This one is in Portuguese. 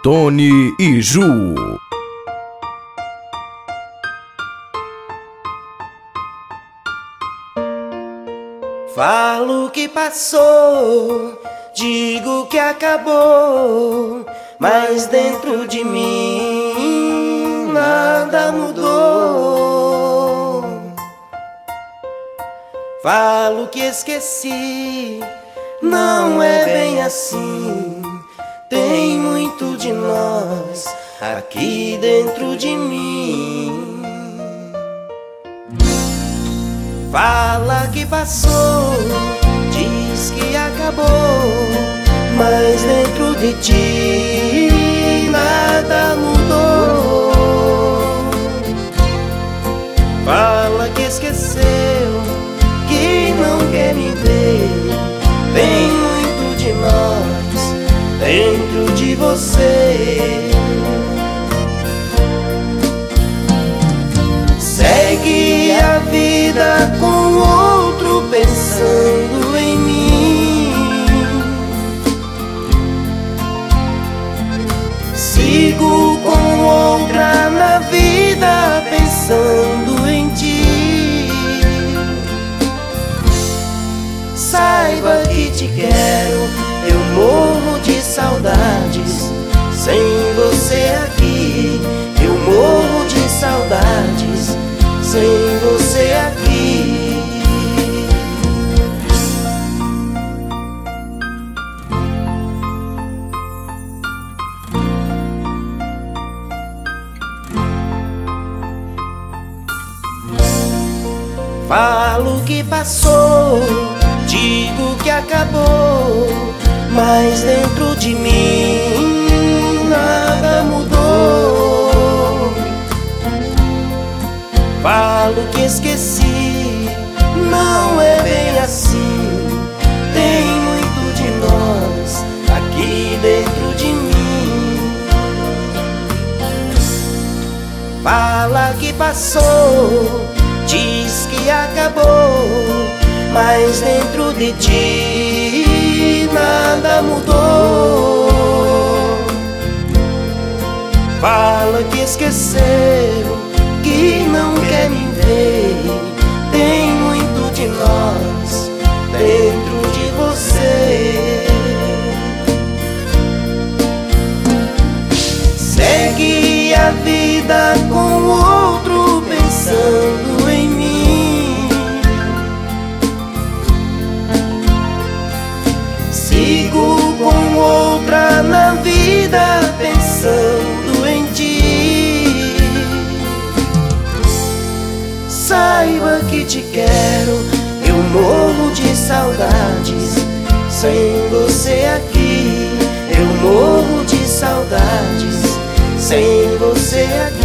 Tony e Ju. Falo que passou, digo que acabou, mas dentro de mim nada mudou. Falo que esqueci, não é bem assim. Tem muito de nós aqui dentro de mim. Fala que passou, diz que acabou, mas dentro de ti nada mudou. Fala que esqueceu, que não quer me ver. Tem muito de nós dentro de você. Segue a vida com outro pensando em mim. Sigo com outra na vida pensando em ti. Saiba que te quero, eu morro de saudades. Sem você aqui, eu morro de saudades. Sem você aqui. Falo que passou, digo que acabou, mas dentro de mim nada mudou. Falo que esqueci, não é bem assim. Tem muito de nós aqui dentro de mim. Fala que passou, diz que acabou, mas dentro de ti nada mudou. Fala que esqueceu, que não quer me ver. Tem muito de nós dentro de você. Segue a vida com outro pensando em mim. Sigo com outra na vida pensando em ti. Saiba que te quero, eu morro de saudades. Sem você aqui, eu morro de saudades. Sem você aqui.